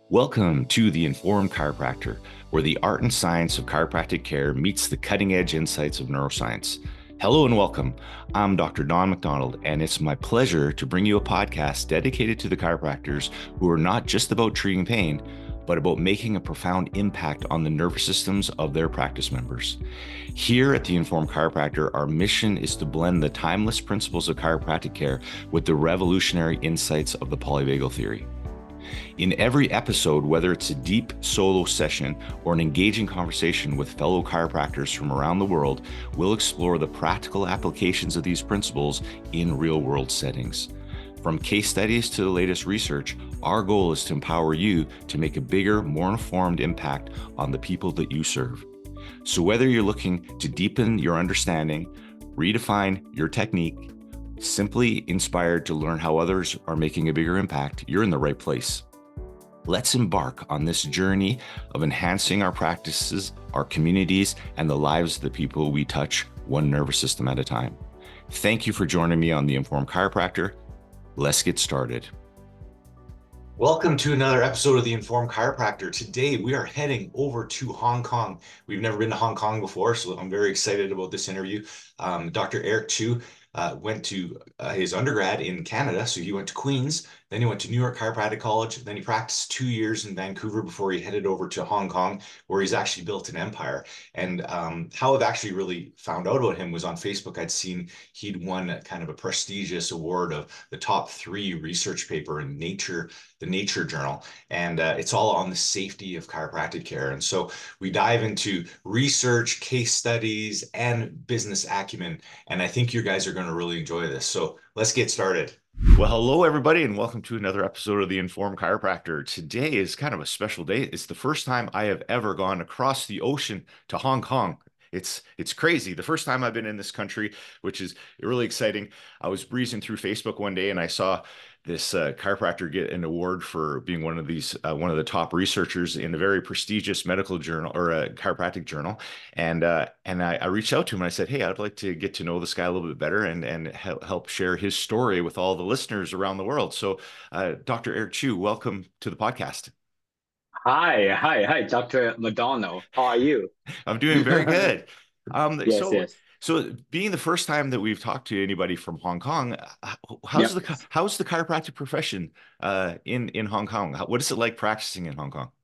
Welcome to The Informed Chiropractor, where the art and science of chiropractic care meets the cutting edge insights of neuroscience. Hello and welcome. I'm Dr. Don McDonald, and it's my pleasure to bring you a podcast dedicated to the chiropractors who are not just about treating pain, but about making a profound impact on the nervous systems of their practice members. Here at The Informed Chiropractor, our mission is to blend the timeless principles of chiropractic care with the revolutionary insights of the polyvagal theory. In every episode, whether it's a deep solo session or an engaging conversation with fellow chiropractors from around the world, we'll explore the practical applications of these principles in real-world settings. From case studies to the latest research, our goal is to empower you to make a bigger, more informed impact on the people that you serve. So whether you're looking to deepen your understanding, redefine your technique, simply inspired to learn how others are making a bigger impact, you're in the right place. Let's embark on this journey of enhancing our practices, our communities, and the lives of the people we touch, one nervous system at a time. Thank you for joining me on The Informed Chiropractor. Let's get started. Welcome to another episode of The Informed Chiropractor. Today, we are heading over to Hong Kong. We've never been to Hong Kong before, so I'm very excited about this interview. Dr. Eric Chu went to his undergrad in Canada, so he went to Queen's, then he went to New York Chiropractic College, then he practiced 2 years in Vancouver before he headed over to Hong Kong, where he's actually built an empire. And how I've actually really found out about him was on Facebook. I'd seen he'd won kind of a prestigious award of the top 3 research paper in Nature, the Nature Journal, and it's all on the safety of chiropractic care. And so we dive into research, case studies, and business acumen, and I think you guys are going to really enjoy this. So let's get started. Well, hello, everybody, and welcome to another episode of The Informed Chiropractor. Today is kind of a special day. It's the first time I have ever gone across the ocean to Hong Kong. It's crazy. The first time I've been in this country, which is really exciting. I was breezing through Facebook one day and I saw this chiropractor get an award for being one of the top researchers in a very prestigious medical journal or a chiropractic journal. And I reached out to him and I said, hey, I'd like to get to know this guy a little bit better and help share his story with all the listeners around the world. So, Dr. Eric Chu, welcome to the podcast. Hi, Dr. McDonald. How are you? I'm doing very good. Yes, yes. So being the first time that we've talked to anybody from Hong Kong, Yep. how's the chiropractic profession in Hong Kong? What is it like practicing in Hong Kong?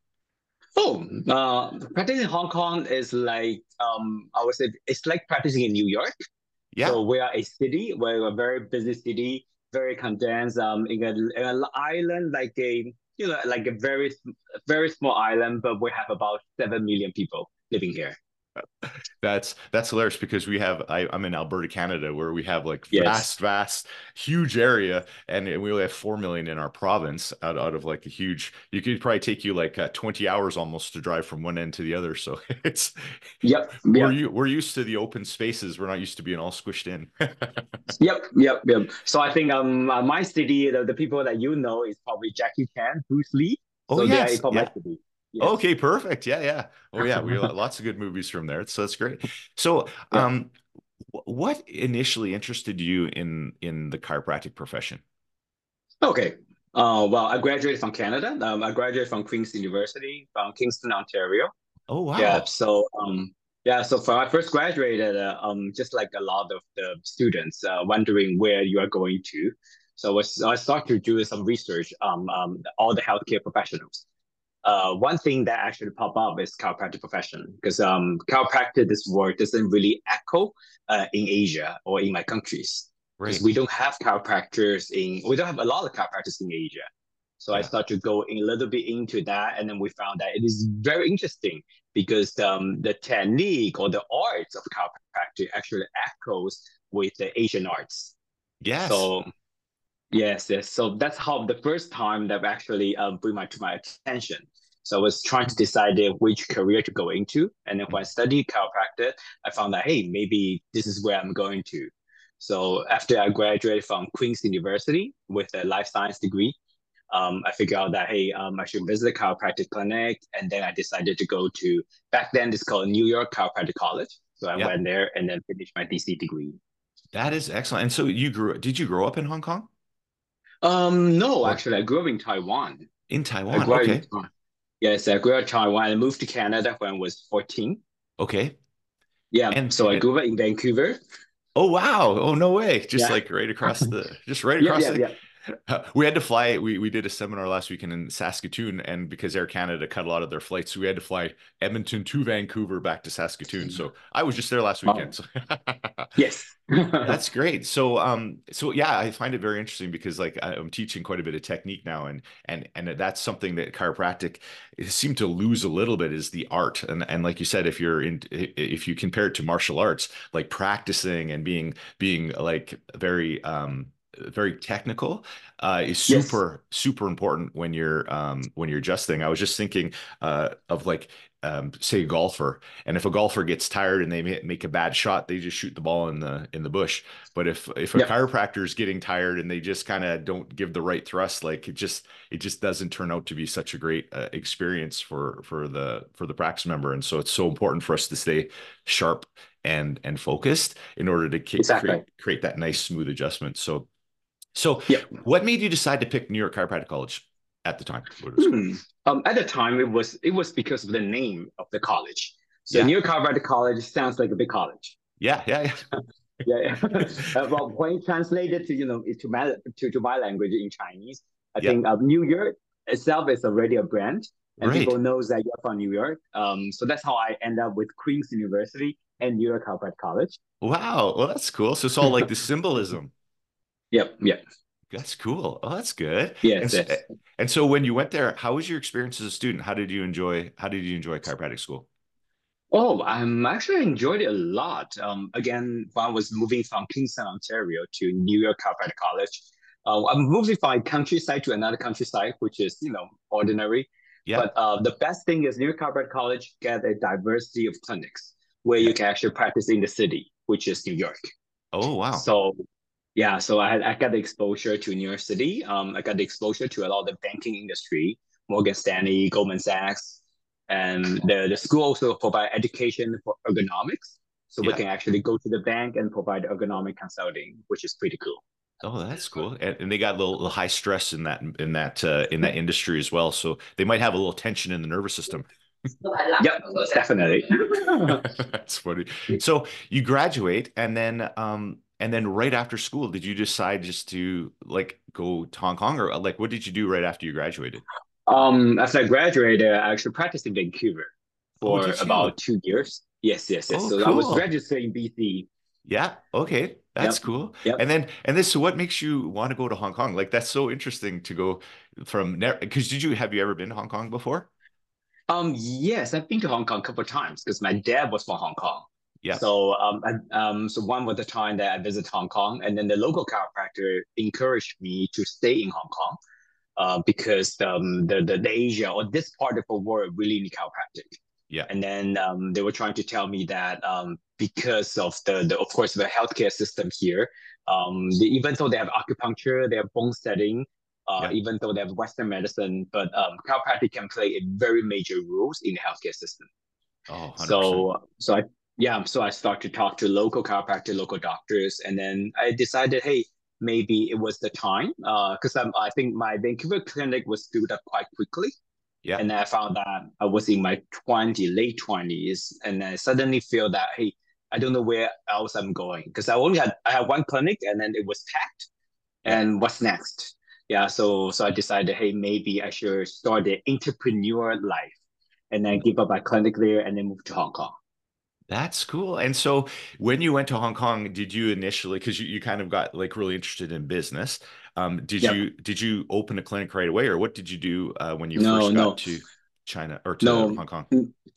Practicing in Hong Kong is like I would say it's like practicing in New York. Yeah, So we are a city, we're a very busy city, very condensed, in an island like a very small island, but we have about 7 million people living here. that's hilarious because I'm in Alberta, Canada, where we have like Yes. vast, huge area, and we only have 4 million in our province out of like a huge. You could probably take you like 20 hours almost to drive from one end to the other. So it's Yep. Yep. we're used to the open spaces. We're not used to being all squished in. Yep. So I think my city, the people that you know is probably Jackie Chan, Bruce Lee. Oh So they are yes, from my yeah. city. Yes. Okay, perfect. Yeah. Oh yeah, we got lots of good movies from there. So that's great. So, Yeah. what initially interested you in the chiropractic profession? Okay. Well, I graduated from Canada. I graduated from Queen's University from Kingston, Ontario. Oh Yeah. wow. So when I first graduated, just like a lot of the students, wondering where you are going to. I started to do some research all the healthcare professionals. One thing that actually pop up is chiropractic profession because chiropractic this word doesn't really echo in Asia or in my countries because Right. we don't have a lot of chiropractors in Asia. So I Yeah. started to go in a little bit into that, and then we found that it is very interesting because the technique or the arts of chiropractic actually echoes with the Asian arts. Yes. So yes. So that's how the first time that actually bring to my attention. So I was trying to decide which career to go into, and then when I studied chiropractic, I found that hey, maybe this is where I'm going to. So after I graduated from Queen's University with a life science degree, I figured out that hey, I should visit a chiropractic clinic, and then I decided to go to back then it's called New York Chiropractic College. So I Yeah. went there and then finished my DC degree. That is excellent. And so did you grow up in Hong Kong No, or actually, I grew up in Taiwan. in I Taiwan? grew up in Okay. Taiwan. Yes, I grew up in Taiwan. I moved to Canada when I was 14. Okay. Yeah, And, so I and grew up in Vancouver. oh wow. Oh no way. Just Yeah, like right yeah, across yeah, the yeah. we had to fly. We did a seminar last weekend in Saskatoon, and because Air Canada cut a lot of their flights, we had to fly Edmonton to Vancouver back to Saskatoon. So I was just there last weekend. Oh, So yes. that's great. So yeah, I find it very interesting because like I'm teaching quite a bit of technique now, and that's something that chiropractic seemed to lose a little bit is the art. And like you said, if you compare it to martial arts, like practicing and being like very technical is Yes. super important when you're adjusting. I was just thinking of like say a golfer, and if a golfer gets tired and they make a bad shot, they just shoot the ball in the bush. But if a Yep. chiropractor is getting tired and they just kind of don't give the right thrust, like it just doesn't turn out to be such a great experience for the practice member. And so it's so important for us to stay sharp and focused in order to Exactly. create that nice smooth adjustment. So Yep. what made you decide to pick New York Chiropractic College at the time? Go to school. Hmm. At the time, it was because of the name of the college. So Yeah, New Colorado College sounds like a big college. yeah. Yeah, yeah. Well, when translated to to my language in Chinese, I Yeah, think New York itself is already a brand, and right. people knows that you're from New York. So that's how I end up with Queen's University and New York Colorado College. Wow. Well, that's cool. So it's all like the symbolism. Yep. Yep. That's cool. Oh, that's good. And Yes. so, Yes. and so when you went there, how was your experience as a student? How did you enjoy chiropractic school? Oh, I'm actually enjoyed it a lot. Again, when I was moving from Kingston, Ontario to New York Chiropractic College, I'm moving from a countryside to another countryside, which is, ordinary. Yeah. But the best thing is New York Chiropractic College get a diversity of clinics where Yeah. you can actually practice in the city, which is New York. Oh, wow. So yeah, so I got the exposure to New York City. I got the exposure to a lot of the banking industry, Morgan Stanley, Goldman Sachs, and the school also provide education for ergonomics. So we Yeah. can actually go to the bank and provide ergonomic consulting, which is pretty cool. Oh, that's cool. And they got a little high stress in that industry as well. So they might have a little tension in the nervous system. Yep, definitely. That's funny. So you graduate and then right after school, did you decide just to like go to Hong Kong or like what did you do right after you graduated? After I graduated, I actually practiced in Vancouver Oh, for did you? about 2 years. Yes, yes, yes. Oh, So I was cool. registered in BC. Yeah, okay. That's Yep, cool. yep. So what makes you want to go to Hong Kong? Like that's so interesting to go from because have you ever been to Hong Kong before? Yes, I've been to Hong Kong a couple of times because my dad was from Hong Kong. Yeah. So one was the time that I visited Hong Kong, and then the local chiropractor encouraged me to stay in Hong Kong, because the Asia or this part of the world really need chiropractic. Yeah. And then they were trying to tell me that because of the of course the healthcare system here, even though they have acupuncture, they have bone setting, Yeah. even though they have Western medicine, but chiropractic can play a very major roles in the healthcare system. Oh, 100%. So I started to talk to local chiropractor, local doctors, and then I decided, hey, maybe it was the time, because I think my Vancouver clinic was built up quite quickly, Yeah. and then I found that I was in my late 20s, and I suddenly feel that, hey, I don't know where else I'm going because I had one clinic and then it was packed. Yeah. And what's next? Yeah, so I decided, hey, maybe I should start the entrepreneur life and then give up my clinic there and then move to Hong Kong. That's cool. And so when you went to Hong Kong, did you initially, because you kind of got like really interested in business, Yep. did you open a clinic right away or what did you do when you No, first got no, to China or to no. Hong Kong?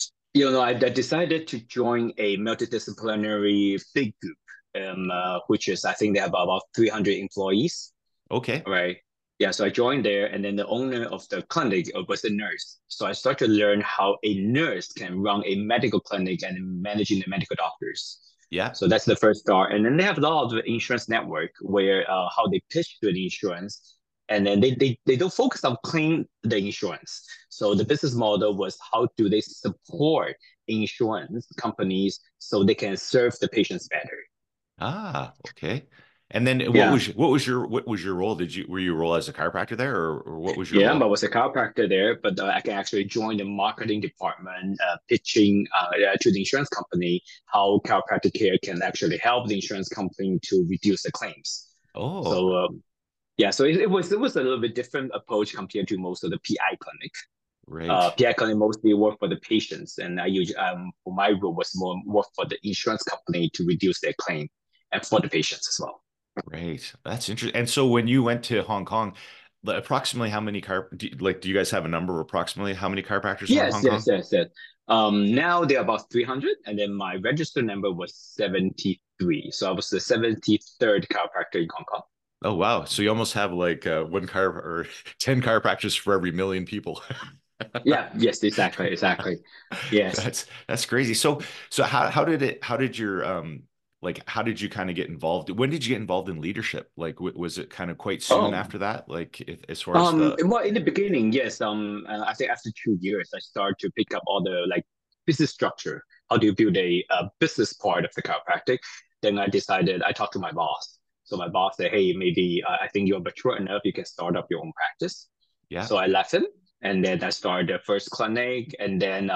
I decided to join a multidisciplinary big group, which is I think they have about 300 employees. Okay. Right. Yeah, so I joined there, and then the owner of the clinic was a nurse. So I started to learn how a nurse can run a medical clinic and managing the medical doctors. Yeah. So that's the first start. And then they have a lot of the insurance network where how they pitch to the insurance. And then they don't focus on claim the insurance. So the business model was how do they support insurance companies so they can serve the patients better. Ah, okay. And then Yeah. what was your role? Were you a role as a chiropractor there, or what was your Yeah, but I role? was a chiropractor there, but I can actually join the marketing department, pitching to the insurance company how chiropractic care can actually help the insurance company to reduce the claims. Oh, So yeah, so it was a little bit different approach compared to most of the PI clinic. right. PI clinic mostly work for the patients, and I usually for my role was more work for the insurance company to reduce their claim and for the patients as well. Right. That's interesting. And so when you went to Hong Kong, approximately how many do you guys have a number approximately how many chiropractors are in Yes, Hong yes, Kong? yes, yes. Now they're about 300, and then my registered number was 73. So I was the 73rd chiropractor in Hong Kong. Oh wow. So you almost have like one car or 10 chiropractors for every million people. Yeah, yes, exactly, exactly. Yes. That's crazy. So how did your how did you kind of get involved? When did you get involved in leadership? Like was it kind of quite soon Oh, after that? Like as far as the well, in the beginning, yes. I think after 2 years, I started to pick up all the like business structure. How do you build a business part of the chiropractic? Then I decided I talked to my boss. So my boss said, "Hey, maybe I think you're mature enough. You can start up your own practice." yeah. So I left him, and then I started the first clinic. And then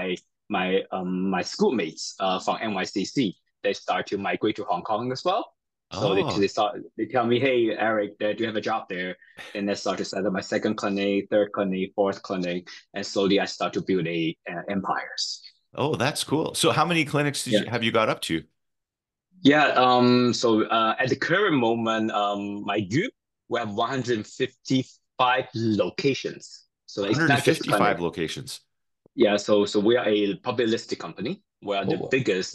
my schoolmates from NYCC, they start to migrate to Hong Kong as well. So Oh, they tell me, "Hey, Eric, do you have a job there?" And I start to set up my second clinic, third clinic, fourth clinic, and slowly I start to build a empires. oh, that's cool. So how many clinics Yeah, have you got up to? yeah. So at the current moment, my group we have 155 locations. So it's not just 155 clinic. locations. Yeah. So we are a public listed company. We are the Oh, biggest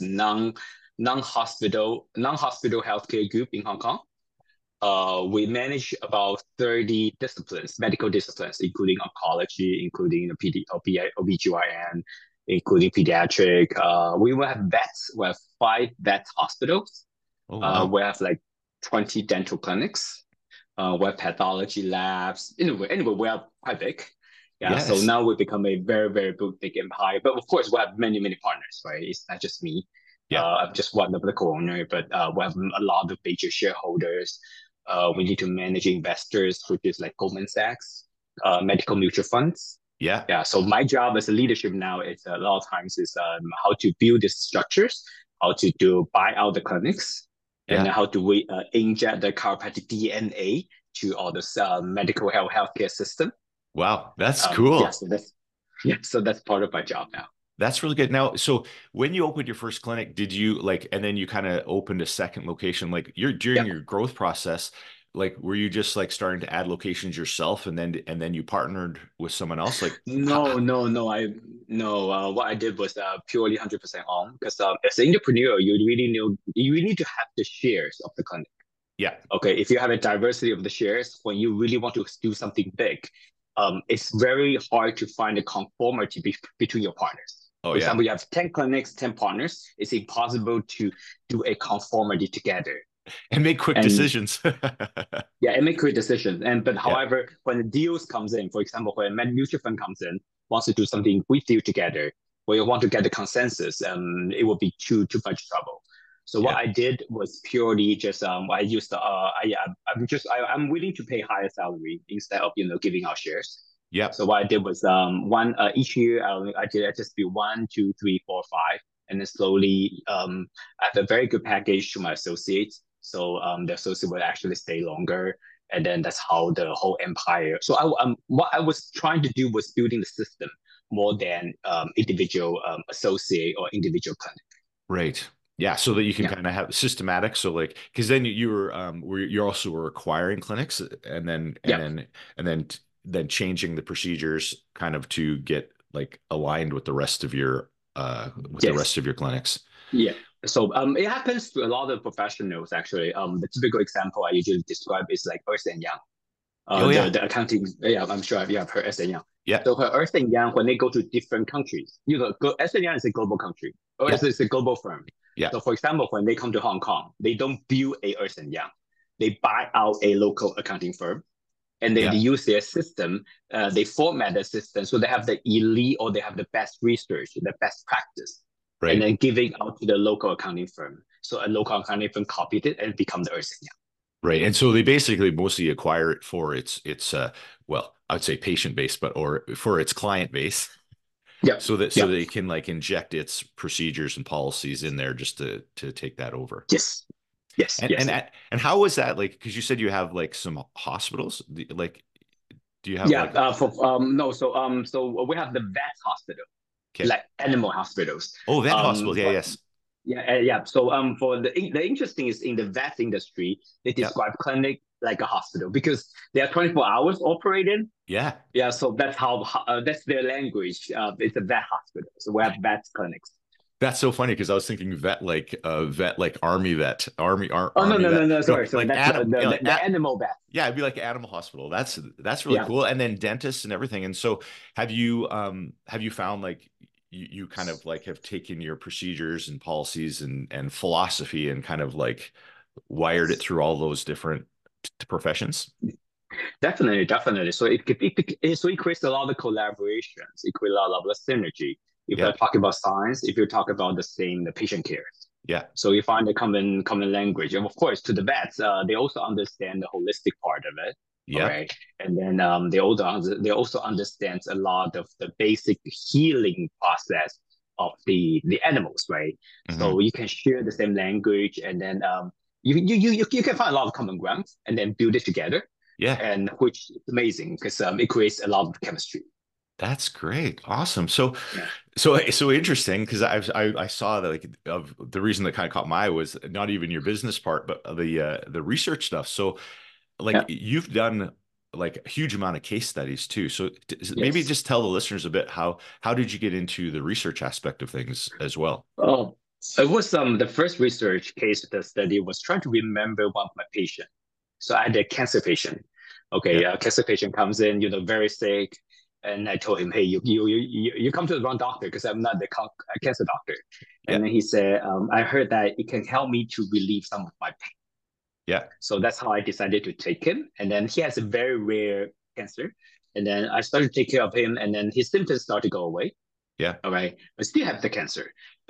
non hospital healthcare group in Hong Kong. We manage about 30 disciplines, medical disciplines, including oncology, including the OBGYN, including pediatric. We will have vets. We have 5 vet hospitals. oh wow. We have like 20 dental clinics. We have pathology labs. Anyway, we are quite big. Yeah, so Yes. now we become a very, very big empire. But of course, we have many, many partners, right? It's not just me. Yeah. I'm just one of the co-owner, but we have a lot of major shareholders. We need to manage investors, which is like Goldman Sachs, medical mutual funds. Yeah. Yeah, so my job as a leadership now is a lot of times is how to build these structures, how to do buy out the clinics, and Yeah. how do we inject the chiropractic DNA to all this medical healthcare system. Wow. That's Yeah, cool. so that's part of my job now. That's really good. Now, so when you opened your first clinic, did you like, and then you kind of opened a second location, like you're during Yeah. your growth process, like were you just like starting to add locations yourself and then you partnered with someone else? Like, No, no, no. No. What I did was purely 100% on because as an entrepreneur, you really need to have the shares of the clinic. yeah. Okay, if you have a diversity of the shares, when you really want to do something big, it's very hard to find a conformity between your partners. Oh, For yeah. example, you have 10 clinics, 10 partners. It's impossible to do a conformity together. And make quick And decisions. yeah, and make quick decisions. But Yeah. however, when the deals comes in, for example, when a mutual fund comes in, wants to do something with you together, where you want to get the consensus, it will be too much trouble. So what Yeah. I did was purely just I used I'm willing to pay higher salary instead of giving out shares. Yeah. So what I did was one each year I just do 1, 2, 3, 4, 5, and then slowly I have a very good package to my associates. So the associate will actually stay longer, and then that's how the whole empire. So what I was trying to do was building the system more than individual associate or individual clinic. Right. Yeah. So that you can Yeah. kind of have systematic. So like, because then you you also were acquiring clinics and then, and Yep. then, and then, then changing the procedures kind of to get like aligned with the Yes. rest of your clinics. Yeah. So it happens to a lot of professionals actually. The typical example I usually describe is like Ernst and Young. Oh, The yeah. the accounting, yeah, I'm sure you have heard Ernst and Young. Yeah. So for Ernst and Young, when they go to different countries, Ernst and Young is a global country, or Yeah. it's a global firm. Yeah. So for example, when they come to Hong Kong, they don't build a Ernst and Young. They buy out a local accounting firm, and then they Yeah. use their system. They format the system so they have the elite or they have the best research, the best practice, and Right. then giving out to the local accounting firm. So a local accounting firm copied it and become the Ernst and Young. Right. And so they basically mostly acquire it for its well, I would say patient base, but or for its client base, Yep. so that Yep. they can like inject its procedures and policies in there just to take that over. Yes. Yes. And Yes. and how was that like? Because you said you have like some hospitals. Like, do you have Yeah. like For no. So we have the vet hospital, okay? like animal hospitals. Oh, vet hospitals. Yeah. But Yes. yeah, yeah. So for the interesting is in the vet industry, they Yeah. describe clinic like a hospital because they are 24 hours operating. Yeah. Yeah, so that's how that's their language. It's a vet hospital, so we have vet clinics. That's so funny because I was thinking vet like army vet, Oh no army no no vet. no No, sorry, like that's Adam, you know, like the animal vet. yeah, it'd be like animal hospital. That's really Yeah. cool. And then dentists and everything. And so have you found like you kind of like have taken your procedures and policies and philosophy and kind of like wired it through all those different professions? Definitely, definitely. So it creates a lot of collaborations. It creates a lot of synergy. If Yeah. you're talking about science, if you talk about the patient care, Yeah. so you find a common language. And of course, to the vets, they also understand the holistic part of it. All Yeah. right, and then they also understand a lot of the basic healing process of the animals, right? Hmm. So you can share the same language, and then you can find a lot of common ground, and then build it together, Yeah. and which is amazing because it creates a lot of chemistry. That's great. Awesome. So Yeah, so interesting because I saw that like of the reason that kind of caught my eye was not even your business part, but the research stuff. So like yeah, you've done like a huge amount of case studies too. So maybe yes. just tell the listeners a bit how did you get into the research aspect of things as well? Oh, it was the first research case the study was trying to remember one of my patients. So I had a cancer patient. Okay, Yeah. cancer patient comes in, very sick, and I told him, hey, you come to the wrong doctor because I'm not the cancer doctor. Yeah. And then he said, I heard that it can help me to relieve some of my pain. Yeah. So that's how I decided to take him. And then he has a very rare cancer. And then I started to take care of him, and then his symptoms started to go away. Yeah. All right, but still have the cancer.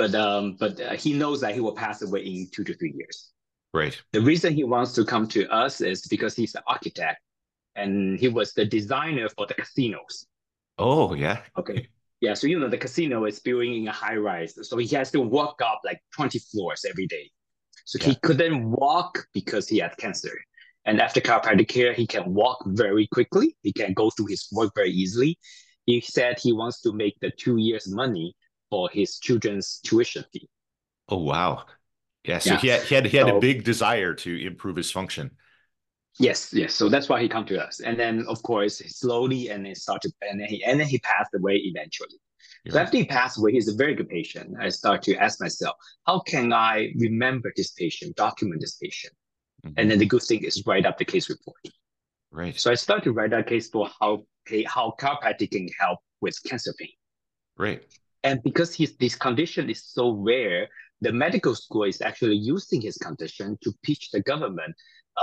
But he knows that he will pass away in 2 to 3 years. Right. The reason he wants to come to us is because he's an architect and he was the designer for the casinos. Oh, yeah. Okay. Yeah, so the casino is building in a high rise. So he has to walk up like 20 floors every day. So he Yeah. couldn't walk because he had cancer. And after chiropractic care, he can walk very quickly. He can go through his work very easily. He said he wants to make the 2 years money for his children's tuition fee. Oh, wow. Yeah. So Yeah. he had a So big desire to improve his function. yes, yes. So that's why he come to us. And then of course slowly and it started and then he passed away eventually. You're So right. after he passed away, he's a very good patient. I start to ask myself, how can I remember this patient, document this patient? And Hmm. then the good thing is write up the case report. Right. So I started to write that case for how chiropractic can help with cancer pain. Right. And because this condition is so rare, the medical school is actually using his condition to pitch the government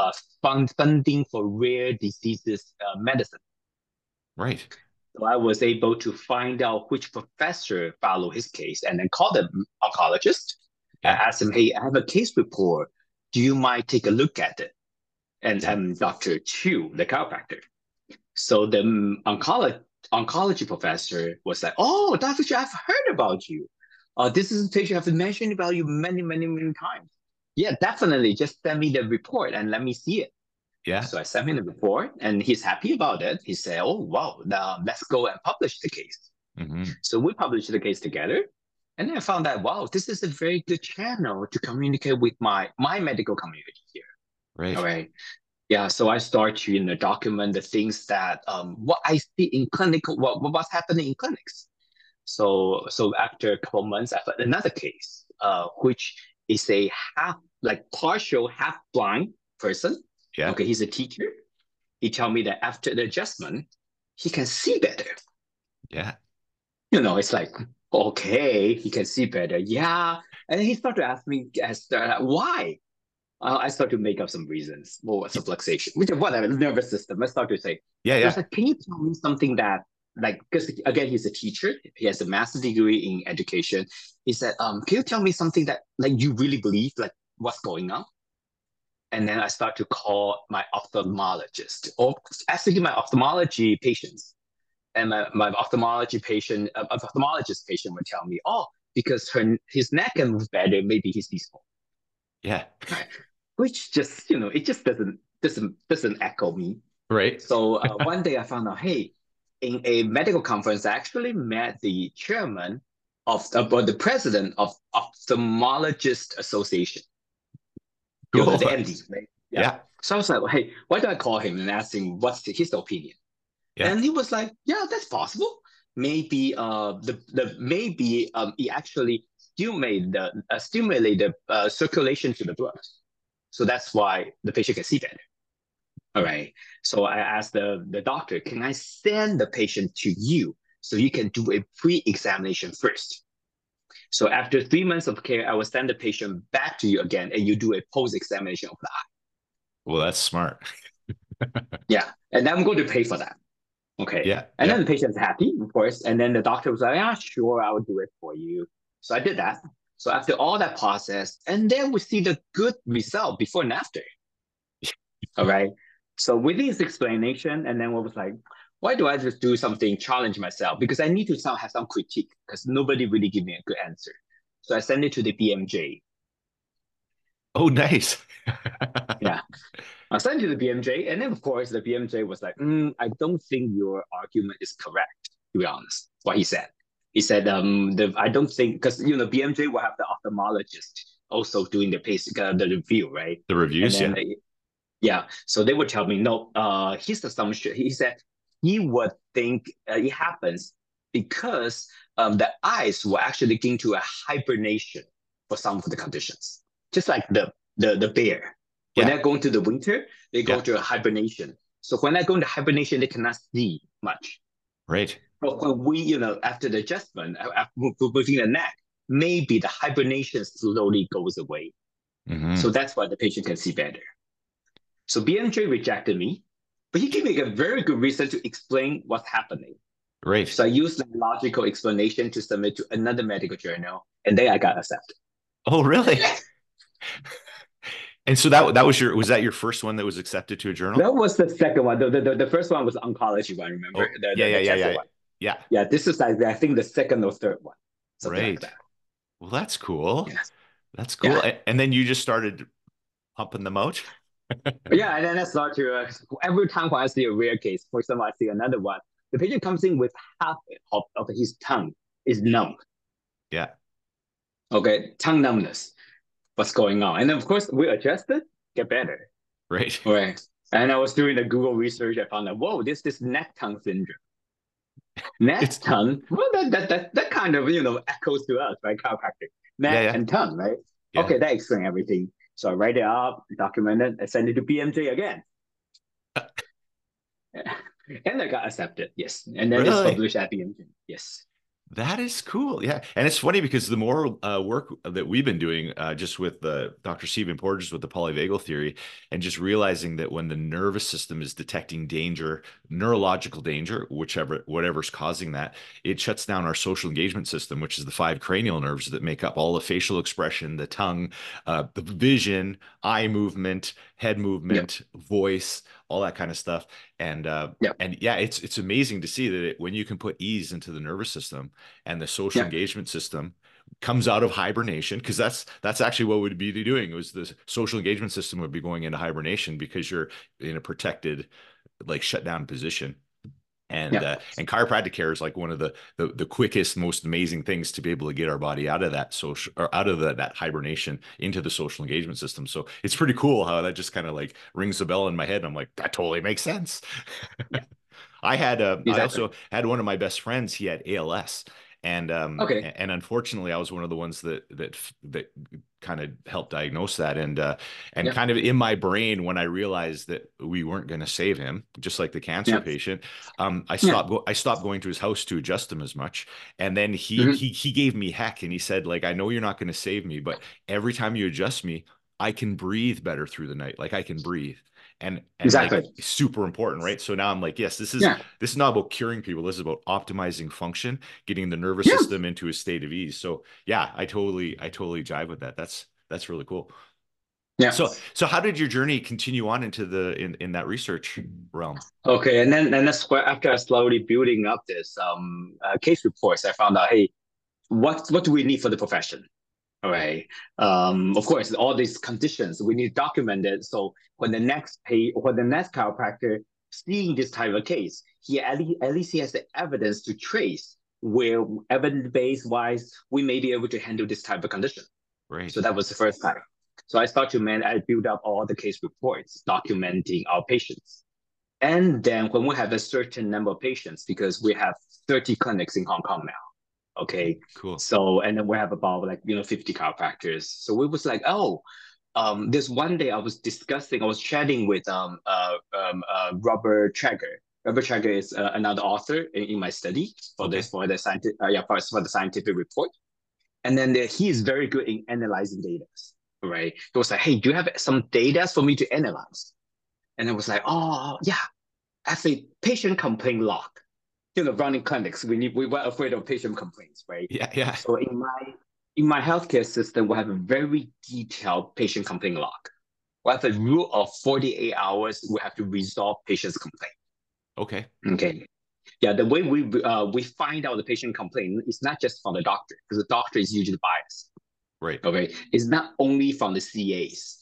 funding for rare diseases medicine. Right. So I was able to find out which professor followed his case and then call the oncologist. I Yeah. asked him, hey, I have a case report. Do you mind take a look at it? And Yeah. Dr. Chu, the chiropractor. So the oncology professor was like, "Oh, Dr. Chu, I've heard about you. This is a patient I've mentioned about you many, many, many times. Yeah, definitely. Just send me the report and let me see it." Yeah. So I sent him the report, and he's happy about it. He said, "Oh, wow, now let's go and publish the case." Hmm. So we published the case together, and then I found that wow, this is a very good channel to communicate with my medical community here. All Right. right. Yeah, so I start to document the things that what I see in clinical, what's happening in clinics. So after a couple of months, I found another case, which is a partial half blind person. Yeah. Okay, he's a teacher. He told me that after the adjustment, he can see better. Yeah. It's like okay, he can see better. Yeah, and then he started to ask me why. I start to make up some reasons. Well, subluxation, which is whatever, nervous system. I start to say, Yeah. so it's Yeah. like, can you tell me something that, like, because again, he's a teacher. He has a master's degree in education. He said, can you tell me something that, like, you really believe, like, what's going on? And then I start to call my ophthalmologist, or actually my ophthalmology patients. And my ophthalmologist patient would tell me, oh, because his neck can move better, maybe he's peaceful, Yeah. right? Which just, it just doesn't echo me. Right. So one day I found out, hey, in a medical conference, I actually met the chairman or the president of Ophthalmologist Association, Cool. the MD, right? Yeah. Yeah. So I was like, well, hey, why don't I call him and ask him what's his opinion? Yeah. And he was like, yeah, that's possible. Maybe maybe he actually stimulate the circulation to the blood. So that's why the patient can see better. All right. So I asked the doctor, can I send the patient to you so you can do a pre-examination first? So after 3 months of care, I will send the patient back to you again and you do a post-examination of the eye. Well, that's smart. Yeah. And I'm going to pay for that. Okay. Yeah. And then Yeah. the patient's happy, of course. And then the doctor was like, yeah, sure, I will do it for you. So I did that. So after all that process, and then we see the good result before and after. All right. So with this explanation, and then I was like, why do I just do something, challenge myself? Because I need to have some critique because nobody really gave me a good answer. So I sent it to the BMJ. Oh, nice. Yeah. I sent it to the BMJ. And then, of course, the BMJ was like, I don't think your argument is correct, to be honest, what he said. He said, I don't think, because, BMJ will have the ophthalmologist also doing the review, right? The And reviews. then Yeah. yeah, so they would tell me, no, his assumption, he said he would think it happens because the eyes were actually get into a hibernation for some of the conditions, just like the bear. When Yeah. they're going to the winter, they go Yeah. to a hibernation. So when they go into hibernation, they cannot see much. Right. But when we, after the adjustment, within the neck, maybe the hibernation slowly goes away. So Hmm. that's why the patient can see better. So BMJ rejected me, but he gave me a very good reason to explain what's happening. Right. So I used the logical explanation to submit to another medical journal, and then I got accepted. Oh, really? And so was that your first one that was accepted to a journal? That was the second one. The first one was oncology one, remember? Oh, The, yeah, the, yeah, the yeah, cancer yeah. one. Yeah. Yeah, this is like, I think the second or third one, something like Right. that. Well, that's cool. Yes. That's cool. Yeah. And then you just started pumping them out? Yeah, and then that's not true. Every time when I see a rare case, for example, I see another one, the patient comes in with half of his tongue is numb. Yeah. Okay, tongue numbness. What's going on? And then, of course, we adjusted, get better. Right. All right. And I was doing the Google research. I found out, whoa, this neck tongue syndrome. Neck It's tongue. Well, that kind of echoes to us, right? Chiropractic. yeah, Neck yeah. and tongue, right? Yeah. Okay, that explains everything. So I write it up, document it, I send it to BMJ again. And I got accepted, yes. And then it's Really? published at BMJ. Yes. That is cool. Yeah. And it's funny because the more work that we've been doing just with Dr. Stephen Porges with the polyvagal theory and just realizing that when the nervous system is detecting danger, neurological danger, whatever's causing that, it shuts down our social engagement system, which is the five cranial nerves that make up all the facial expression, the tongue, the vision, eye movement, head Yep. movement, voice, all that kind of stuff. Yep. And yeah, it's amazing to see that when you can put ease into the nervous system and the social Yep. engagement system comes out of hibernation, because that's actually what would be doing. It was the social engagement system would be going into hibernation because you're in a protected, like shut down position. Yep. And chiropractic care is like one of the quickest, most amazing things to be able to get our body out of that social or out of that hibernation into the social engagement system. So it's pretty cool how that just kind of like rings a bell in my head. I'm like, that totally makes sense. Yep. I Exactly. also had one of my best friends. He had ALS, Okay. and unfortunately, I was one of the ones that kind of helped diagnose that. And Yep. kind of in my brain, when I realized that we weren't going to save him, just like the cancer Yep. patient, Yeah. I stopped going to his house to adjust him as much. And then Hmm. he gave me heck, and he said, like, I know you're not going to save me, but every time you adjust me, I can breathe better through the night. Like I can breathe. And like Exactly. super important, right? So now I'm like, yes, Yeah. this is not about curing people. This is about optimizing function, getting the nervous Yeah. system into a state of ease. So yeah, I totally jive with that. That's really cool. Yeah. So how did your journey continue on into in that research realm? Okay, and that's where after I slowly building up this case reports, I found out, hey, what do we need for the profession? All Right. right. Of course, all these conditions we need to document it. So when the next chiropractor seeing this type of case, he at least he has the evidence to trace where evidence base wise we may be able to handle this type of condition. Right. So that was the first time. So I build up all the case reports documenting our patients. And then when we have a certain number of patients, because we have 30 clinics in Hong Kong now, Okay. okay. Cool. So and then we have about 50 chiropractors. So we was like, oh, this one day I was chatting with Robert Traeger. Robert Traeger is another author in my study Okay. for the scientific for the scientific report. And then he is very good in analyzing data, right? He was like, hey, do you have some data for me to analyze? And I was like, oh yeah, as a patient complaint log, running clinics, we were afraid of patient complaints, right? Yeah. Yeah. So in my healthcare system, we have a very detailed patient complaint log. We have a rule of 48 hours. We have to resolve patient's complaint. Okay. Okay. Yeah, the way we find out the patient complaint is not just from the doctor, because the doctor is usually biased. Right. Okay, it's not only from the CAs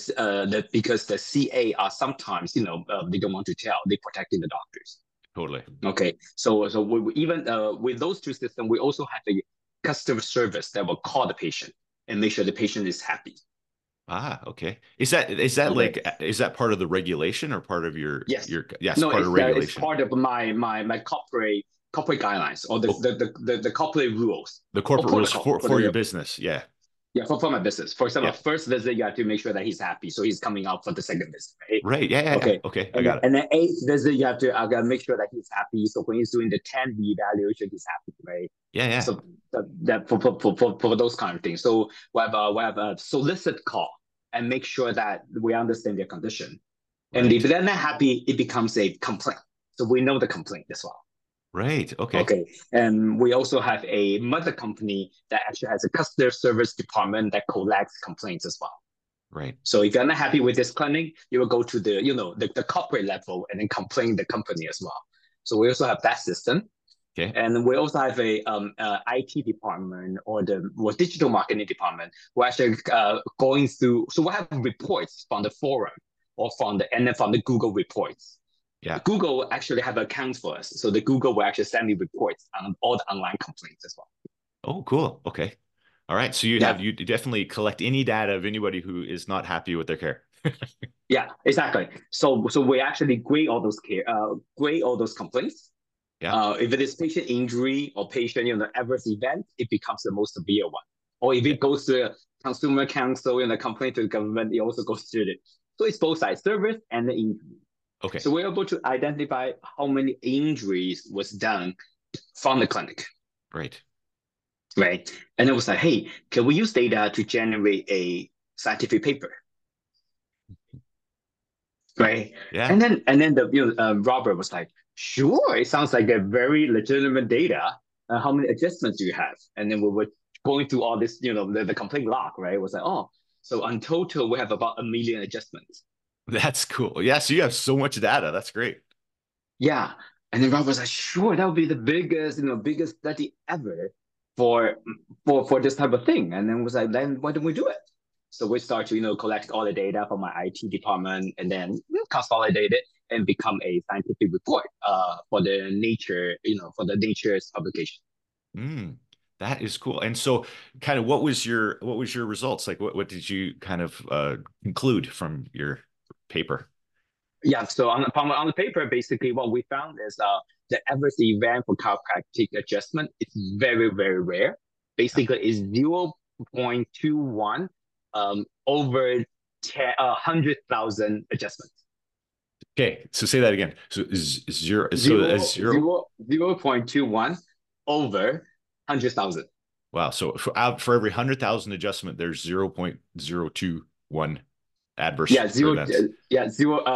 because the CA are sometimes they don't want to tell, they protecting the doctors. Totally. Okay, so even with those two systems, we also have a customer service that will call the patient and make sure the patient is happy. Ah, okay. Is that Okay. like is that part of the regulation or part of Yes. yes, No, part of it's regulation. part of my corporate guidelines or Oh, the corporate rules the or corporate rules protocol for your business. Yeah. yeah, for my business. For example, Yeah. first visit, you have to make sure that he's happy. So he's coming out for the second visit, right? Right. Yeah, yeah, yeah. Okay. Okay, I got it. And then eighth visit, I gotta make sure that he's happy. So when he's doing the 10 evaluation, he's happy, right? Yeah, yeah. So that for those kind of things. So we have a solicit call and make sure that we understand their condition. And if Right. they're not happy, it becomes a complaint. So we know the complaint as well. Right. Okay. Okay. And we also have a mother company that actually has a customer service department that collects complaints as well. Right. So if you're not happy with this clinic, you will go to the corporate level and then complain the company as well. So we also have that system. Okay. And we also have a IT department or digital marketing department. We're actually going through. So we have reports from the forum or and then from the Google reports. Yeah. Google actually have accounts for us, so the Google will actually send me reports on all the online complaints as well. Oh, cool. Okay. All right. So Yeah, you definitely collect any data of anybody who is not happy with their care. yeah, exactly. So we actually grade all those complaints. Yeah. If it is patient injury or patient adverse event, it becomes the most severe one. Or if Yeah. it goes to a consumer council and a complaint to the government, it also goes to it. So it's both sides, service and the injury. Okay. So we're able to identify how many injuries was done from the clinic, Right. right? And it was like, hey, can we use data to generate a scientific paper, right? Yeah. And then Robert was like, sure, it sounds like a very legitimate data. How many adjustments do you have? And then we were going through all this, the complete log, right? It was like, oh, so on total we have about 1 million adjustments. That's cool. Yeah. So you have so much data. That's great. Yeah. And then Rob was like, sure, that would be the biggest study ever for for this type of thing. And then was like, then why don't we do it? So we start to, collect all the data from my IT department and then consolidate it and become a scientific report for the Nature's publication. Mm, that is cool. And so kind of what was your results? Like what did you kind of conclude from your paper? Yeah, so on the paper, basically what we found is the adverse event for chiropractic adjustment is very, very rare. Yeah. Basically, is 0.21 over 100,000 adjustments. Okay. So say that again. So is zero so as Zero, zero? zero, 0.21 over 100,000. Wow. So for every 100,000 adjustment, there's 0.021 adverse Yeah, zero, events. yeah,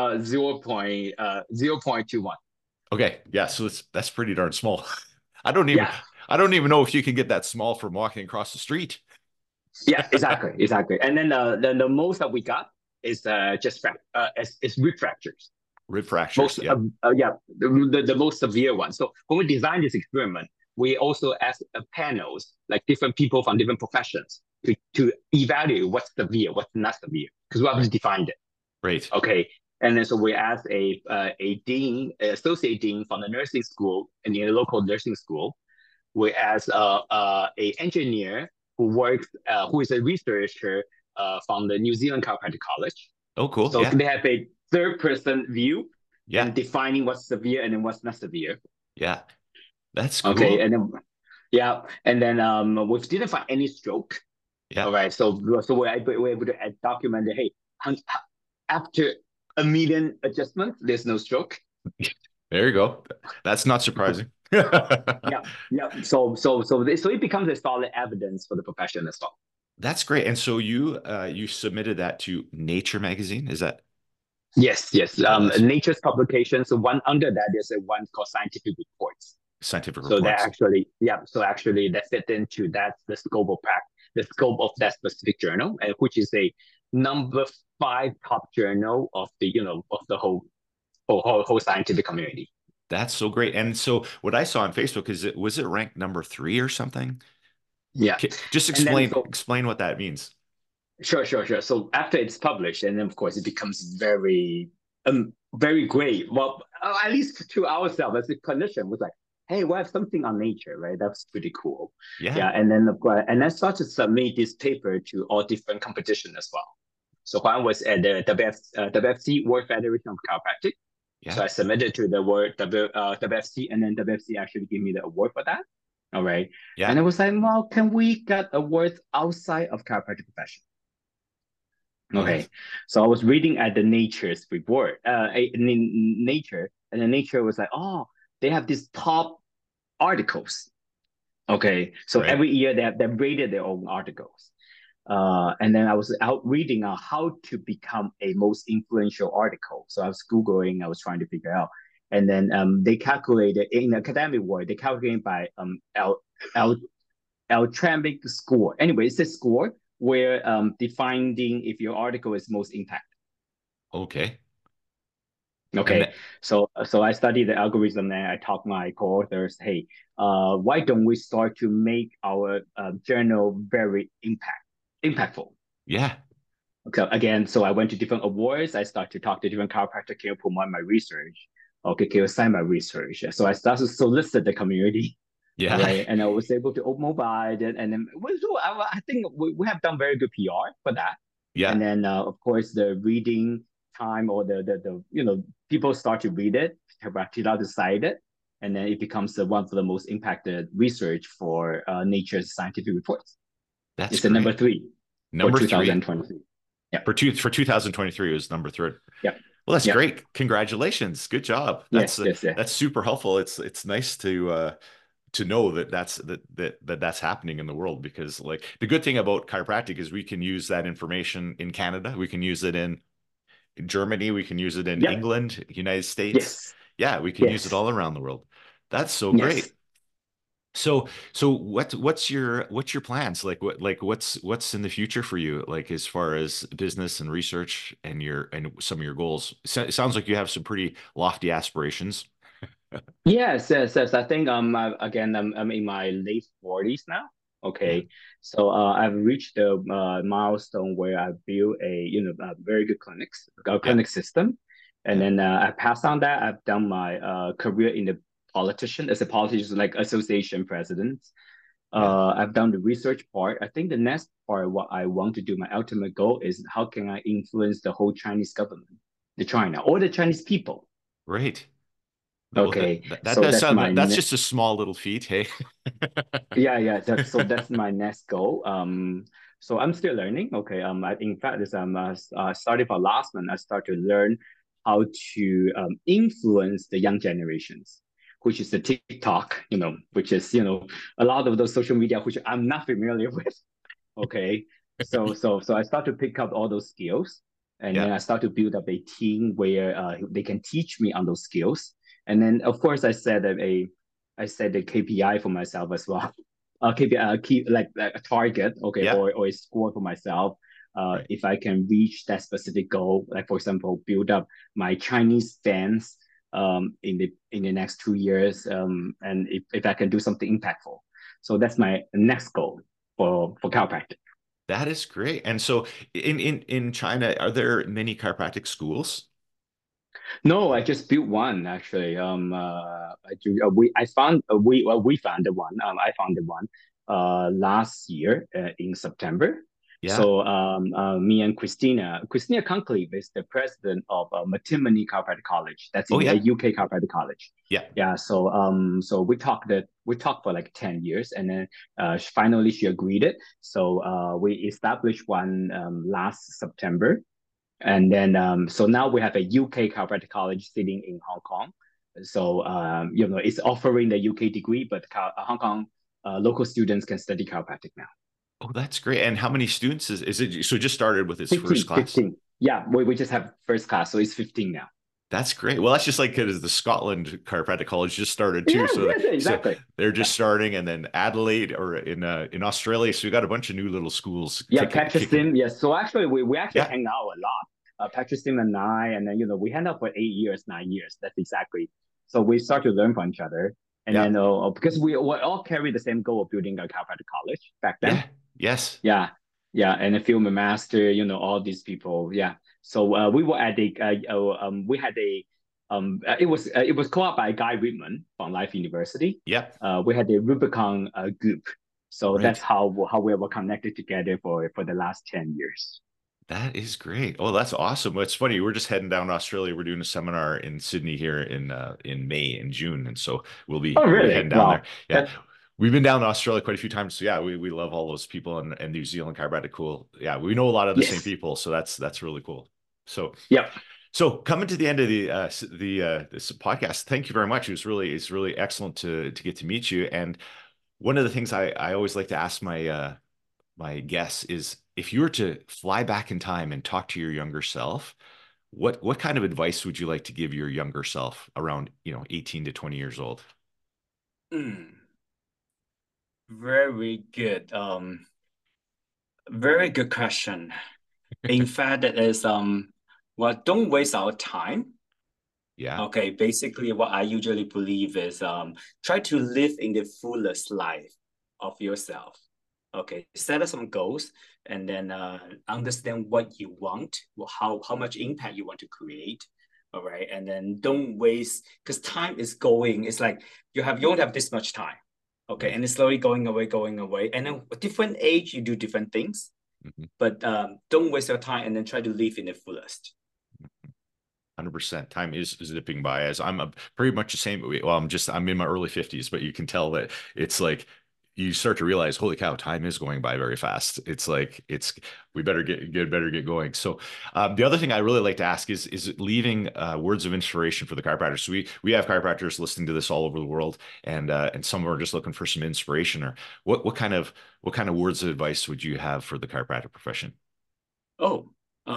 0.21. Okay. Yeah. So that's pretty darn small. I don't even Yeah, I don't even know if you can get that small from walking across the street. Yeah, exactly. And then the most that we got is just is rib fractures. Rib fractures. Most Yeah. yeah, the most severe one. So when we designed this experiment, we also asked panels, like different people from different professions, to evaluate what's severe, what's not severe, because we Right. haven't defined it. Right. Okay. And then so we asked a dean, associate dean from the nursing school in the local nursing school. We asked a engineer who is a researcher from the New Zealand Chiropractic College. Oh, cool. So Yeah. they have a third person view Yeah. and defining what's severe and then what's not severe. Yeah. That's Okay, cool. and then yeah, and then we didn't find any stroke. Yeah. All right, so we're able to document that, hey, after a million adjustments, there's no stroke. There you go. That's not surprising. Yeah, yeah. So it becomes a solid evidence for the profession as well. That's great. And so you submitted that to Nature magazine. Is that? Yes, yes. Oh, that's Nature's publications. So one under that, there's a one called scientific reports. scientific So that reports. actually, yeah. So actually, that fit into the scope of the scope of that specific journal, and which is a number five top journal of the of the whole scientific community. That's so great. And so what I saw on Facebook is it was it ranked number three or something? Yeah, Just and then explain what that means. sure. So after it's published, and then of course it becomes very great. Well, at least to ourselves as a clinician, was like, hey, we have something on nature, right? That's pretty cool. Yeah. Yeah, and then of course, and I started to submit this paper to all different competition as well. So when I was at the WFC World Federation of Chiropractic, so Yeah. I submitted to the WFC, and then WFC actually gave me the award for that. All right, and Yeah. I was like, well, can we get awards outside of chiropractic profession? Oh, Okay, that's so I was reading at the Nature's report, in Nature, and the Nature was like, oh, they have these top articles. Okay, so right. every year they rated their own articles. And then I was out reading on how to become a most influential article. So I was Googling, I was trying to figure out. And then they calculated in academic world, they calculated by L Altramic score. Anyway, it's a score where defining if your article is most impact. Okay. And Okay, that, so I studied the algorithm and I taught my co-authors, hey, why don't we start to make our journal very impactful? yeah. Okay, again, so I went to different awards. I started to talk to different chiropractors, can you promote my research? Okay, can you sign my research? So I started to solicit the community. All Yeah. right, and I was able to mobile it, and then so I think we have done very good PR for that. And Yeah. then of course the reading time or the people start to read it, chiropractic decide it, and then it becomes one of the most impacted research for Nature's scientific reports. That's It's the number great. three for Number three 2023. Yeah, for 2023 was number three. yeah, Well, that's yeah. great. Congratulations. Good job. Yes, yes, yes. That's super helpful. It's nice to know that that's happening in the world because like the good thing about chiropractic is we can use that information in Canada. We can use it in Germany. We can use it in Yep. England, United States. Yes. Yeah, we can use it Yes. all around the world. That's so Yes. great. So what's your plans? What's in the future for you? Like as far as business and research and your and some of your goals. It sounds like you have some pretty lofty aspirations. Yes. I think again I'm in my late 40s now. Yeah. Okay. So I've reached the milestone where I built a very good Yeah. clinic system. And Yeah. then I passed on that. I've done my career in the politician as a politician, like association president. Yeah. I've done the research part. I think the next part, what I want to do, my ultimate goal is how can I influence the whole Chinese government, the China, or the Chinese people. Great. Well, Okay, that so does that's sound my like that's just a small little feat, hey? yeah. So that's my next goal. So I'm still learning. Okay. In fact, this starting from last month, I start to learn how to influence the young generations, which is the TikTok. Which is a lot of those social media which I'm not familiar with. Okay. So I start to pick up all those skills, and then Yeah. I start to build up a team where they can teach me on those skills. And then of course I set the KPI for myself as well. keep like a target, okay, Yeah. or a score for myself. Right. If I can reach that specific goal, like for example, build up my Chinese fans in the next 2 years, and if I can do something impactful, so that's my next goal for chiropractic. That is great. And so in China, are there many chiropractic schools? No, I just built one actually. We found the one. I found the one last year in September. Yeah. So me and Christina Concleve is the president of Matimony Chiropractic College. That's Oh in the yeah. UK Chiropractic College. Yeah. Yeah. So we talked for like 10 years, and then finally she agreed it. So we established one last September, and then, so now we have a UK chiropractic college sitting in Hong Kong. So, it's offering the UK degree, but Hong Kong local students can study chiropractic now. Oh, that's great. And how many students is it? So it just started with its first 15, class. 15. Yeah, we just have first class, so it's 15 now. That's great. Well, that's just like because the Scotland Chiropractic College just started too. Yeah, So yes, so exactly. they're Yeah, just starting, and then Adelaide or in Australia. So we got a bunch of new little schools yeah, kicking. Patrick. Yes. So actually, we actually Yeah. hang out a lot. Patrick Sim and I, and then we hang out for 8 years, 9 years. That's exactly. So we start to learn from each other, and Yeah. then because we all carry the same goal of building a chiropractic college back then. Yeah. Yes. Yeah, yeah, and a film master, all these people. Yeah, so we were at we had a it was co-op by Guy Whitman from Life University. Yep. We had a Rubicon group, so that's Right. how we were connected together for the last 10 years. That is great. Oh, that's awesome. Well, it's funny. We're just heading down to Australia. We're doing a seminar in Sydney here in May and June, and so Oh, we'll be heading really? down there. Wow. Yeah, That we've been down to Australia quite a few times. So yeah, we love all those people and New Zealand chiropractic cool. Yeah, we know a lot of the same yes. people, so that's really cool. So Yep. so coming to the end of the this podcast, thank you very much. It's really excellent to get to meet you. And one of the things I always like to ask my guess is if you were to fly back in time and talk to your younger self, what kind of advice would you like to give your younger self around, 18 to 20 years old? Mm, very good. Very good question. In fact, it is well, don't waste our time. Yeah. Okay, basically what I usually believe is try to live in the fullest life of yourself. Okay, set up some goals and then understand what you want, how much impact you want to create. All right, and then don't waste because time is going. It's like you don't have this much time. Okay, Right. and it's slowly going away. And then at different age, you do different things, Mhm. but don't waste your time and then try to live in the fullest. 100%. Time is zipping by as pretty much the same. Well, I'm in my early 50s, but you can tell that it's like you start to realize, holy cow, time is going by very fast. It's like we better get going. So the other thing I really like to ask is leaving words of inspiration for the chiropractors. So we have chiropractors listening to this all over the world, and some are just looking for some inspiration. Or what kind of words of advice would you have for the chiropractic profession? Oh,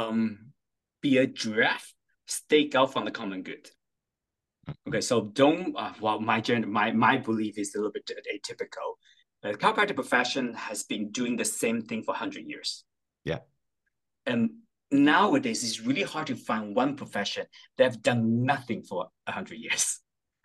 be a giraffe, stake out from the common good. Okay, so don't. Well, my belief is a little bit atypical. The chiropractic profession has been doing the same thing for 100 years, Yeah. and nowadays it's really hard to find one profession that have done nothing for 100 years.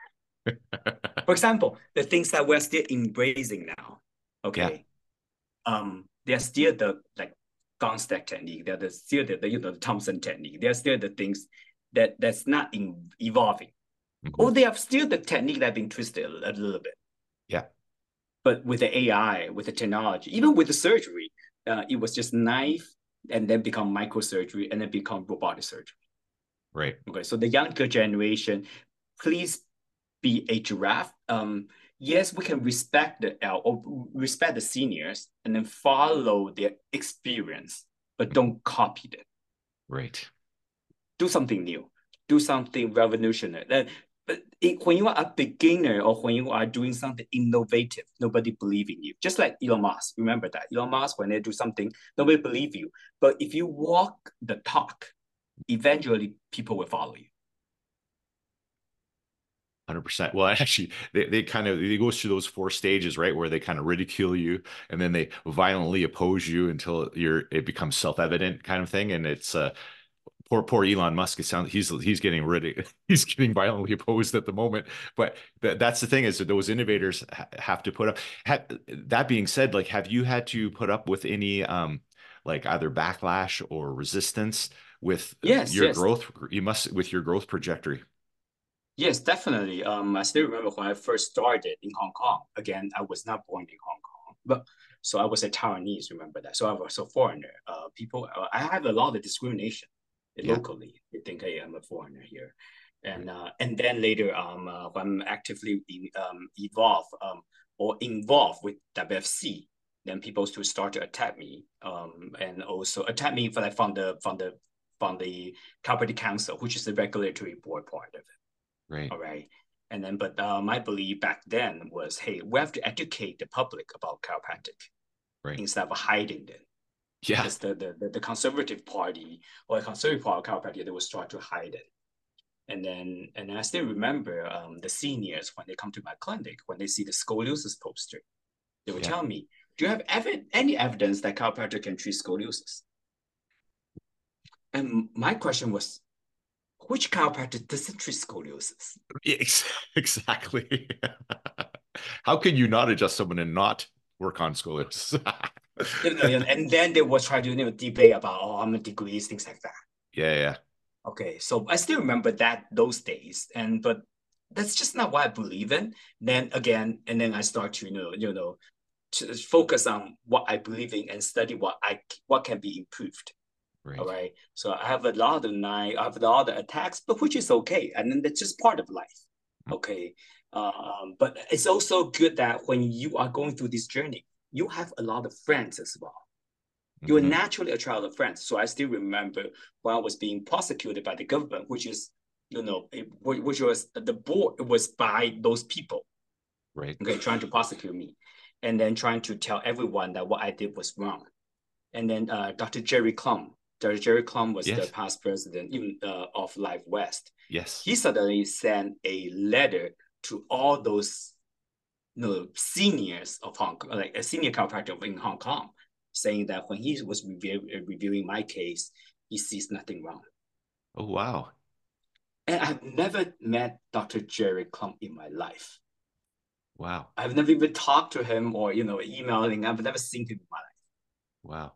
For example, the things that we're still embracing now. Yeah. Okay, they're still the like gauntlet stack technique. They're still the Thompson technique. They're still the things that's not evolving. Mhm. Or they have still the technique that been twisted a little bit. Yeah. But with the AI, with the technology, even with the surgery, it was just knife and then become microsurgery and then become robotic surgery. Right. Okay, so the younger generation, please be a giraffe. Yes, we can respect respect the seniors and then follow their experience, but don't copy them. Right. Do something new. Do something revolutionary. But when you are a beginner or when you are doing something innovative, nobody believe in you. Just like Elon Musk. Remember that. Elon Musk, when they do something, nobody believe you. But if you walk the talk, eventually people will follow you. 100%. Well, actually, they kind of they go through those four stages, right, where they kind of ridicule you, and then they violently oppose you until it becomes self-evident kind of thing. And it's poor Elon Musk. It sounds he's getting he's getting violently opposed at the moment. But that's the thing, is that those innovators have to put up. That being said, like, have you had to put up with any like either backlash or resistance with Yes, your yes. growth? You must, with your growth trajectory. Yes, definitely. I still remember when I first started in Hong Kong. Again, I was not born in Hong Kong, but so I was a Taiwanese. Remember that. So I was a foreigner. People, I have a lot of discrimination Yeah. locally. They think, hey, I'm a foreigner here, and then later, when I'm actively evolve or involved with WFC, then people to start to attack me, and also attack me for like from the Chiropractic Council, which is the regulatory board part of it. Right. All right. And then, but my belief back then was, hey, we have to educate the public about chiropractic Right. instead of hiding it. Yeah. Because the conservative party or the conservative part of chiropractic, they will start to hide it. And I still remember the seniors, when they come to my clinic, when they see the scoliosis poster, they would tell me, do you have any evidence that chiropractic can treat scoliosis? And my question was, which chiropractor doesn't treat scoliosis? Exactly. How can you not adjust someone and not work on scoliosis? And then they will try to debate about, oh, how many degrees, things like that. Yeah. Okay, so I still remember those days, but that's just not what I believe in. Then again, and then I start to to focus on what I believe in and study what can be improved. Right. All right. So I have a lot of attacks, but which is okay. And then that's just part of life. Okay. But it's also good that when you are going through this journey, you have a lot of friends as well. You are naturally a child of friends. So I still remember when I was being prosecuted by the government, which is, which was the board, it was by those people. Right. Okay, trying to prosecute me. And then trying to tell everyone that what I did was wrong. And then Dr. Jerry Clum was the past president of Live West. Yes. He suddenly sent a letter to all those seniors of Hong Kong, like a senior chiropractor in Hong Kong, saying that when he was reviewing my case, he sees nothing wrong. Oh, wow. And I've never met Dr. Jerry Clum in my life. Wow. I've never even talked to him or, emailing. I've never seen him in my life. Wow.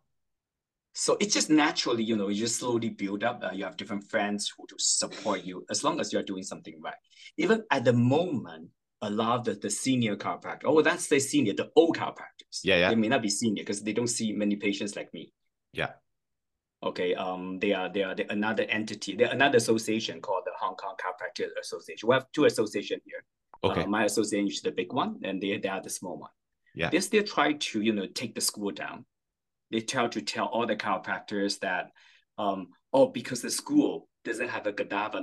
So it's just naturally, you just slowly build up. You have different friends who to support you as long as you're doing something right. Even at the moment, a lot of the senior chiropractors, that's the senior, the old chiropractors. Yeah. They may not be senior because they don't see many patients like me. Yeah. Okay. They are another entity. They're another association called the Hong Kong Chiropractic Association. We have two associations here. Okay. My association is the big one, and they are the small one. Yeah. They still try to take the school down. They try to tell all the chiropractors that, because the school doesn't have a cadaver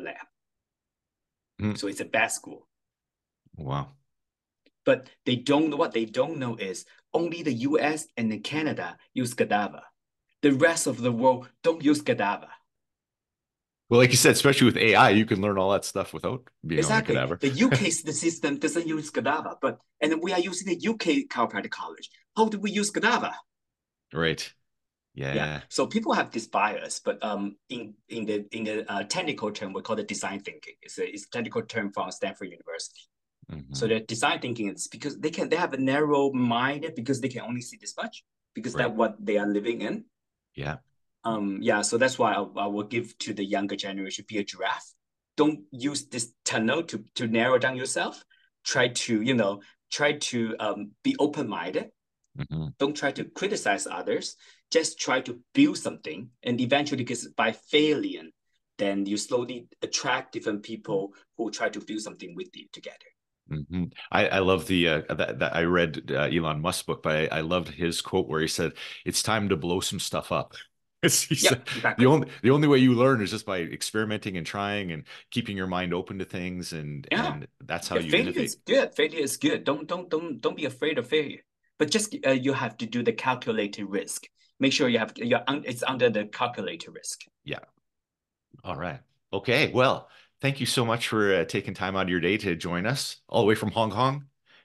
lab, so it's a bad school. Wow. But what they don't know is only the US and Canada use cadaver. The rest of the world don't use cadaver. Well, like you said, especially with AI, you can learn all that stuff without being on the cadaver. The UK system doesn't use cadaver, and we are using the UK Chiropractic College. How do we use cadaver? Right. Yeah. So people have this bias, but in the technical term, we call it design thinking. It's a technical term from Stanford University. So the design thinking is because they have a narrow mind because they can only see this much because that's what they are living in. Yeah. So that's why I will give to the younger generation, be a giraffe. Don't use this tunnel to narrow down yourself. Try to be open-minded. Don't try to criticize others. Just try to build something, and eventually, because by failing, then you slowly attract different people who try to build something with you together. I love that I read Elon Musk's book, but I loved his quote where he said, "It's time to blow some stuff up." Exactly. The only way you learn is just by experimenting and trying and keeping your mind open to things, and that's how you innovate. Failure is good. Don't be afraid of failure. But just you have to do the calculated risk. Make sure it's under the calculated risk. Yeah. All right. Okay. Well, Thank you so much for taking time out of your day to join us all the way from Hong Kong.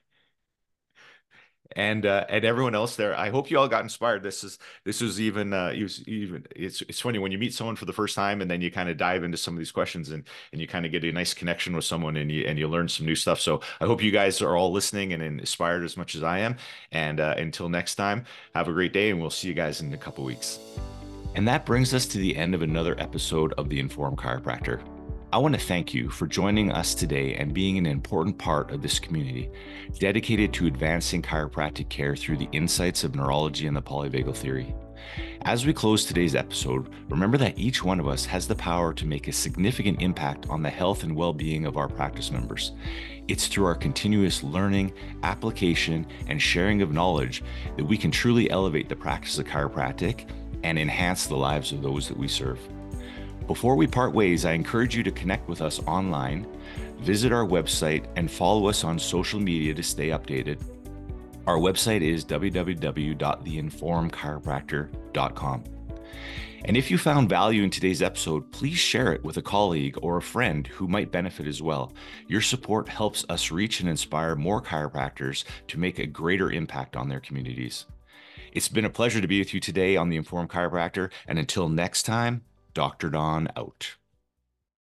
And everyone else there, I hope you all got inspired. This was even it's funny when you meet someone for the first time and then you kind of dive into some of these questions and you kind of get a nice connection with someone and you learn some new stuff. So I hope you guys are all listening and inspired as much as I am. And until next time, have a great day, and we'll see you guys in a couple weeks. And that brings us to the end of another episode of The Informed Chiropractor. I want to thank you for joining us today and being an important part of this community, dedicated to advancing chiropractic care through the insights of neurology and the polyvagal theory. As we close today's episode, remember that each one of us has the power to make a significant impact on the health and well-being of our practice members. It's through our continuous learning, application, and sharing of knowledge that we can truly elevate the practice of chiropractic and enhance the lives of those that we serve. Before we part ways, I encourage you to connect with us online, visit our website, and follow us on social media to stay updated. Our website is www.theinformedchiropractor.com. And if you found value in today's episode, please share it with a colleague or a friend who might benefit as well. Your support helps us reach and inspire more chiropractors to make a greater impact on their communities. It's been a pleasure to be with you today on The Informed Chiropractor, and until next time, Dr. Don out.